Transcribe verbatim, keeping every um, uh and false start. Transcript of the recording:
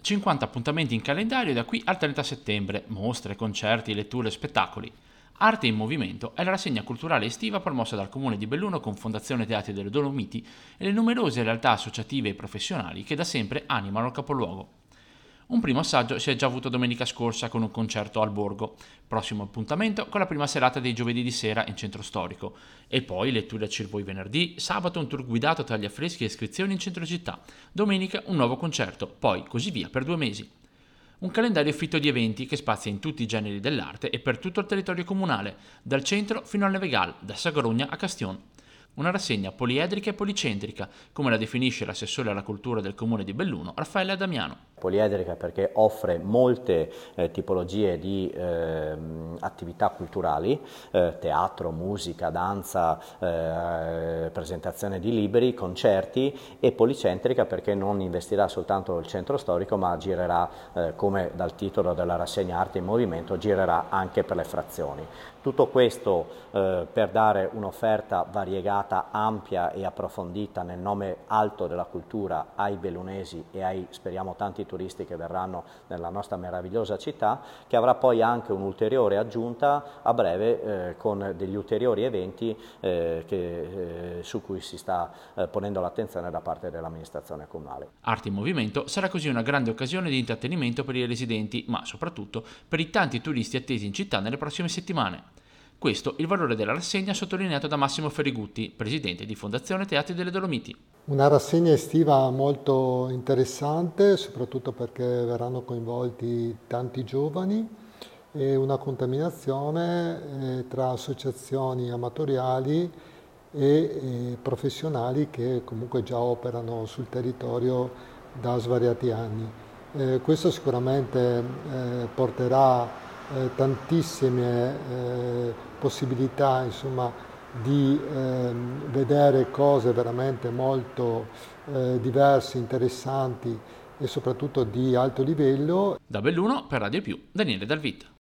cinquanta appuntamenti in calendario da qui al trenta settembre, mostre, concerti, letture e spettacoli. Arte in Movimento è la rassegna culturale estiva promossa dal Comune di Belluno con Fondazione Teatri delle Dolomiti e le numerose realtà associative e professionali che da sempre animano il capoluogo. Un primo assaggio si è già avuto domenica scorsa con un concerto al Borgo, prossimo appuntamento con la prima serata dei giovedì di sera in centro storico, e poi letture a Cirvoi venerdì, sabato un tour guidato tra gli affreschi e iscrizioni in centro città, domenica un nuovo concerto, poi così via per due mesi. Un calendario fitto di eventi che spazia in tutti i generi dell'arte e per tutto il territorio comunale, dal centro fino al Nevegal, da Sagrogna a Castion. Una rassegna poliedrica e policentrica, come la definisce l'assessore alla cultura del comune di Belluno, Raffaele Damiano. Poliedrica perché offre molte eh, tipologie di eh, attività culturali, eh, teatro, musica, danza, eh, presentazione di libri, concerti, e policentrica perché non investirà soltanto il centro storico ma girerà, eh, come dal titolo della rassegna Arte in Movimento, girerà anche per le frazioni. Tutto questo eh, per dare un'offerta variegata, ampia e approfondita nel nome alto della cultura ai bellunesi e ai, speriamo, tanti turisti che verranno nella nostra meravigliosa città, che avrà poi anche un'ulteriore aggiunta a breve eh, con degli ulteriori eventi eh, che, eh, su cui si sta eh, ponendo l'attenzione da parte dell'amministrazione comunale. Arte in Movimento sarà così una grande occasione di intrattenimento per i residenti, ma soprattutto per i tanti turisti attesi in città nelle prossime settimane. Questo il valore della rassegna sottolineato da Massimo Ferrigutti, presidente di Fondazione Teatri delle Dolomiti. Una rassegna estiva molto interessante, soprattutto perché verranno coinvolti tanti giovani, e una contaminazione eh, tra associazioni amatoriali e eh, professionali che comunque già operano sul territorio da svariati anni. Eh, questo sicuramente eh, porterà eh, tantissime eh, possibilità, insomma, di eh, vedere cose veramente molto eh, diverse, interessanti e soprattutto di alto livello. Da Belluno per Radio Più, Daniele Dalvit.